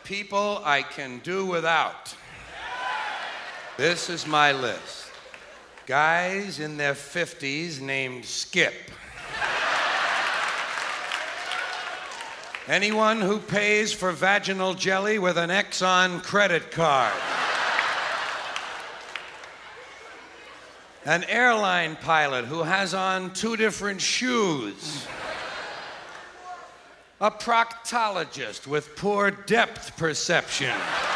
people I can do without. This is my list. Guys in their 50s named Skip. Anyone who pays for vaginal jelly with an Exxon credit card. An airline pilot who has on 2 different shoes. A proctologist with poor depth perception.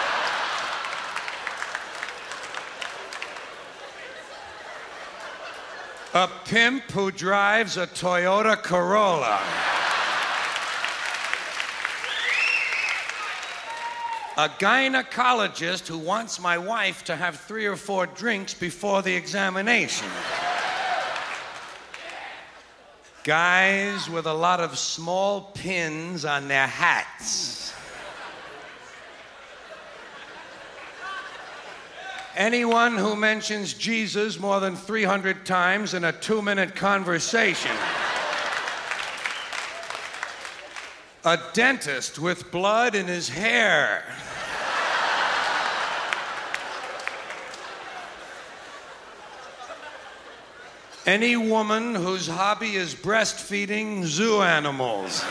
A pimp who drives a Toyota Corolla. A gynecologist who wants my wife to have 3 or 4 drinks before the examination. Guys with a lot of small pins on their hats. Anyone who mentions Jesus more than 300 times in a 2-minute conversation. A dentist with blood in his hair. Any woman whose hobby is breastfeeding zoo animals.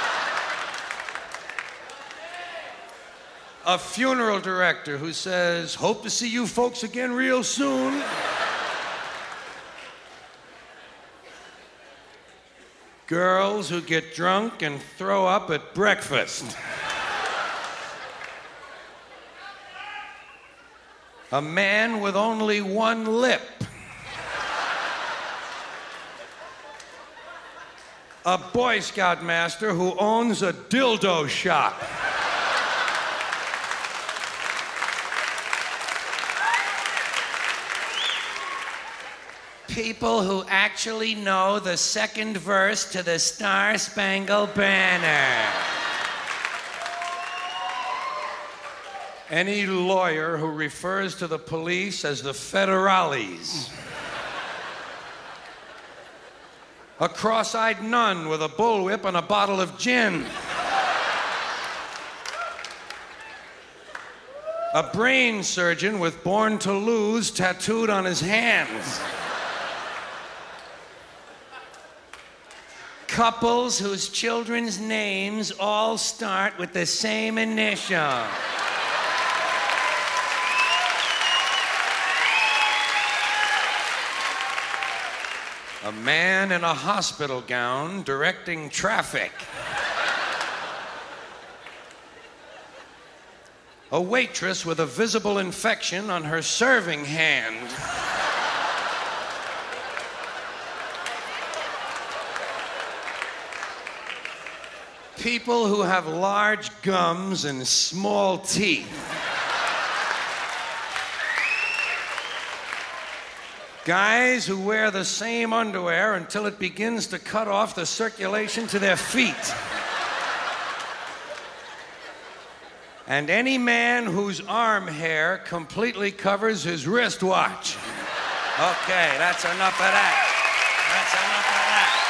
A funeral director who says, "Hope to see you folks again real soon." Girls who get drunk and throw up at breakfast. A man with only 1 lip. A Boy Scout master who owns a dildo shop. People who actually know the 2nd verse to the Star-Spangled Banner. Any lawyer who refers to the police as the federales. A cross-eyed nun with a bullwhip and a bottle of gin. A brain surgeon with "Born to Lose" tattooed on his hands. Couples whose children's names all start with the same initial. A man in a hospital gown directing traffic. A waitress with a visible infection on her serving hand. People who have large gums and small teeth. Guys who wear the same underwear until it begins to cut off the circulation to their feet. And any man whose arm hair completely covers his wristwatch. Okay, that's enough of that. That's enough of that.